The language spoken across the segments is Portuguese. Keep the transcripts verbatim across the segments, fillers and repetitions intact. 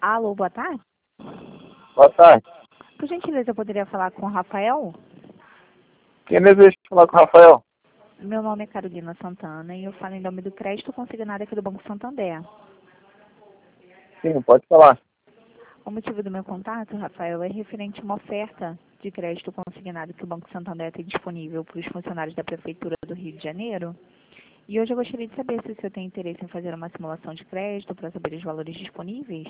Alô, boa tarde. Boa tarde. Por gentileza, eu poderia falar com o Rafael? Quem deseja falar com o Rafael? Meu nome é Carolina Santana e eu falo em nome do crédito consignado aqui do Banco Santander. Sim, pode falar. O motivo do meu contato, Rafael, é referente a uma oferta de crédito consignado que o Banco Santander tem disponível para os funcionários da Prefeitura do Rio de Janeiro. E hoje eu gostaria de saber se o senhor tem interesse em fazer uma simulação de crédito para saber os valores disponíveis.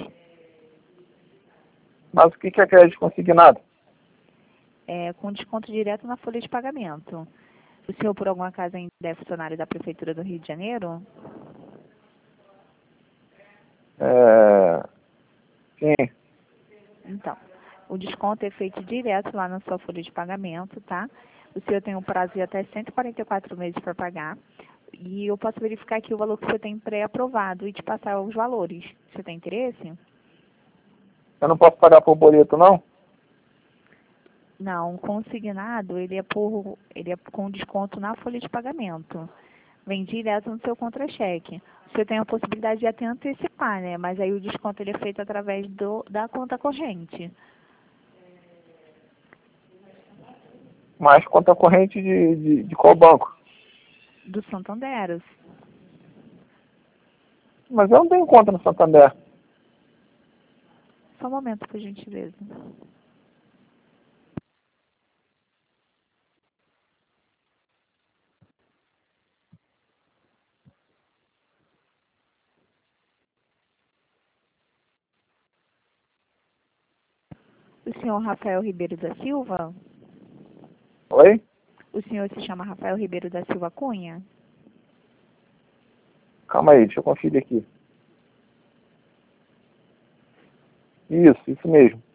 Mas o que é crédito consignado? É, com desconto direto na folha de pagamento. O senhor, por algum acaso, ainda é funcionário da Prefeitura do Rio de Janeiro? É... Sim. Então, o desconto é feito direto lá na sua folha de pagamento, tá? O senhor tem um prazo de até cento e quarenta e quatro meses para pagar. E eu posso verificar aqui o valor que você tem pré-aprovado e te passar os valores. Você tem interesse? Eu não posso pagar por boleto, não? Não, consignado, ele é por, ele é com desconto na folha de pagamento. Vem direto no seu contra-cheque. Você tem a possibilidade de até antecipar, né? Mas aí o desconto ele é feito através do, da conta corrente. Mas conta corrente de, de, de qual banco? Do Santander. Mas eu não tenho conta no Santander. Só um momento, por gentileza. O senhor Rafael Ribeiro da Silva? Oi? O senhor se chama Rafael Ribeiro da Silva Cunha? Calma aí, deixa eu conferir aqui. Isso, isso mesmo.